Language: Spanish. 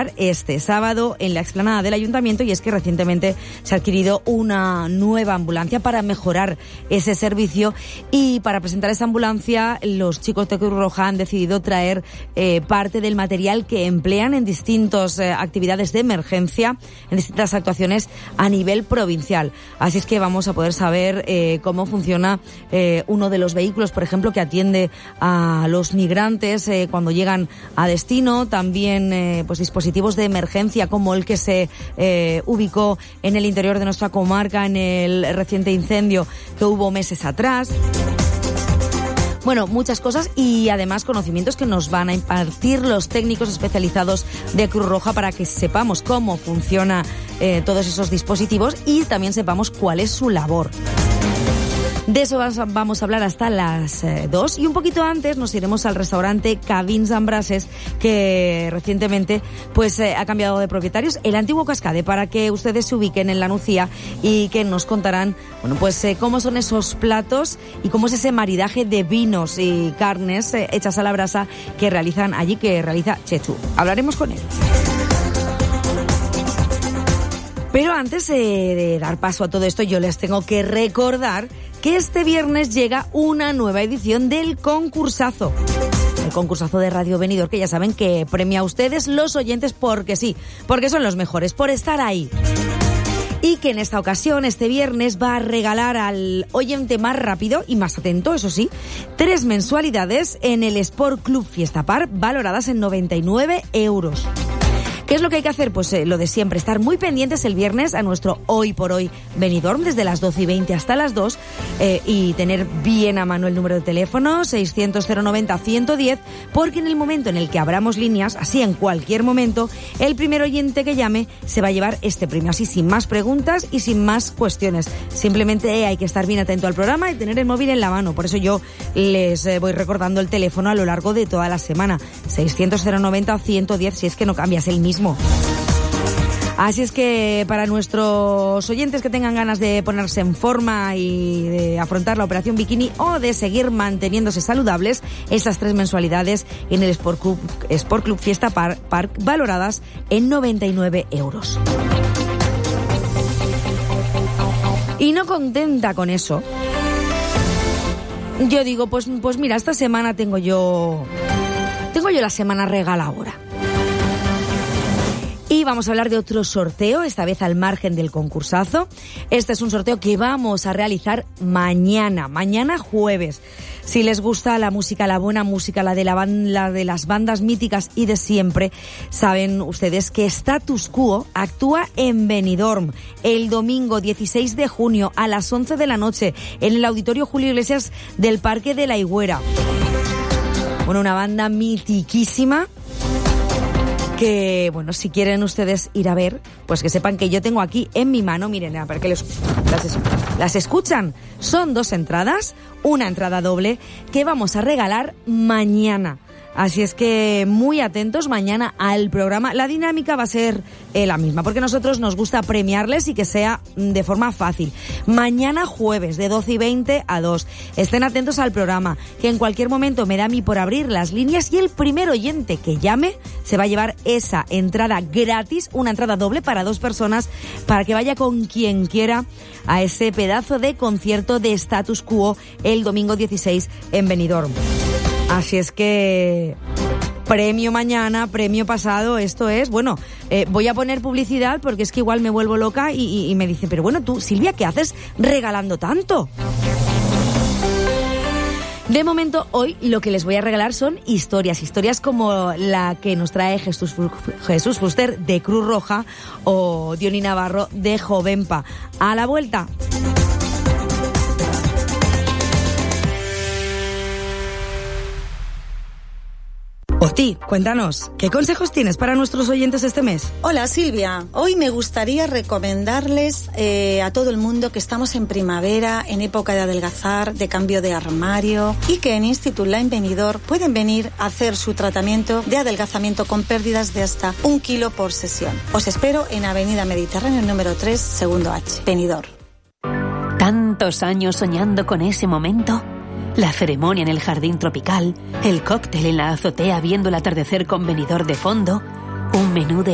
celebrar este sábado en la explanada del Ayuntamiento, y es que recientemente se ha adquirido una nueva ambulancia para mejorar ese servicio, y para presentar esa ambulancia los chicos de Cruz Roja han decidido traer parte del material que emplean en distintas actividades de emergencia, en distintas actuaciones a nivel provincial. Así es que vamos a poder saber cómo funciona uno de los vehículos, por ejemplo, que atiende a los migrantes cuando llegan a destino. También pues dispositivos de emergencia como el que se ubicó en el interior de nuestra comarca en el reciente incendio que hubo meses atrás. Bueno, muchas cosas, y además conocimientos que nos van a impartir los técnicos especializados de Cruz Roja para que sepamos cómo funciona todos esos dispositivos y también sepamos cuál es su labor. De eso vamos a hablar hasta las 2, y un poquito antes nos iremos al restaurante Cabins Ambrases, que recientemente pues ha cambiado de propietarios, el antiguo Cascade, para que ustedes se ubiquen en la Nucía y que nos contarán, bueno, pues cómo son esos platos y cómo es ese maridaje de vinos y carnes hechas a la brasa que realizan allí, que realiza Chechu. Hablaremos con él. Pero antes de dar paso a todo esto, yo les tengo que recordar que este viernes llega una nueva edición del concursazo. El concursazo de Radio Benidorm, que ya saben que premia a ustedes, los oyentes, porque sí, porque son los mejores, por estar ahí. Y que en esta ocasión, este viernes, va a regalar al oyente más rápido y más atento, eso sí, 3 mensualidades en el Sport Club Fiesta Park, valoradas en 99 euros. ¿Qué es lo que hay que hacer? Pues lo de siempre, estar muy pendientes el viernes a nuestro Hoy por Hoy Benidorm, desde las 12:20 hasta las 2, y tener bien a mano el número de teléfono 600-090-110, porque en el momento en el que abramos líneas, así en cualquier momento, el primer oyente que llame se va a llevar este premio, así sin más preguntas y sin más cuestiones. Simplemente hay que estar bien atento al programa y tener el móvil en la mano. Por eso yo les voy recordando el teléfono a lo largo de toda la semana, 600-090-110, si es que no cambias el mismo. Así es que para nuestros oyentes que tengan ganas de ponerse en forma y de afrontar la operación bikini o de seguir manteniéndose saludables, esas 3 mensualidades en el Sport Club Fiesta Park, valoradas en 99 euros. Y no contenta con eso, yo digo, pues mira, esta semana tengo yo la semana regaladora. Y vamos a hablar de otro sorteo, esta vez al margen del concursazo. Este es un sorteo que vamos a realizar mañana jueves. Si les gusta la música, la buena música, la de las bandas míticas y de siempre, saben ustedes que Status Quo actúa en Benidorm el domingo 16 de junio a las 11 de la noche en el Auditorio Julio Iglesias del Parque de la Higuera. Bueno, una banda mitiquísima que, bueno, si quieren ustedes ir a ver, pues que sepan que yo tengo aquí en mi mano, miren, para que las escuchan. Son 2 entradas, una entrada doble que vamos a regalar mañana. Así es que muy atentos mañana al programa. La dinámica va a ser la misma, porque a nosotros nos gusta premiarles y que sea de forma fácil. Mañana jueves de 12:20 a 2. Estén atentos al programa, que en cualquier momento me da a mí por abrir las líneas, y el primer oyente que llame se va a llevar esa entrada gratis, una entrada doble para 2 personas, para que vaya con quien quiera a ese pedazo de concierto de Status Quo el domingo 16 en Benidorm. Así es que premio mañana, premio pasado, esto es, bueno, voy a poner publicidad porque es que igual me vuelvo loca y me dicen, pero bueno, tú, Silvia, ¿qué haces regalando tanto? De momento, hoy lo que les voy a regalar son historias como la que nos trae Jesús Fuster de Cruz Roja o Diony Navarro de Jovenpa. A la vuelta. Oti, cuéntanos, ¿qué consejos tienes para nuestros oyentes este mes? Hola Silvia, hoy me gustaría recomendarles a todo el mundo que estamos en primavera, en época de adelgazar, de cambio de armario, y que en Institut Line Benidorm pueden venir a hacer su tratamiento de adelgazamiento con pérdidas de hasta 1 kilo por sesión. Os espero en Avenida Mediterráneo número 3, segundo H, Benidorm. ¿Tantos años soñando con ese momento? La ceremonia en el jardín tropical, el cóctel en la azotea viendo el atardecer con Benidorm de fondo, un menú de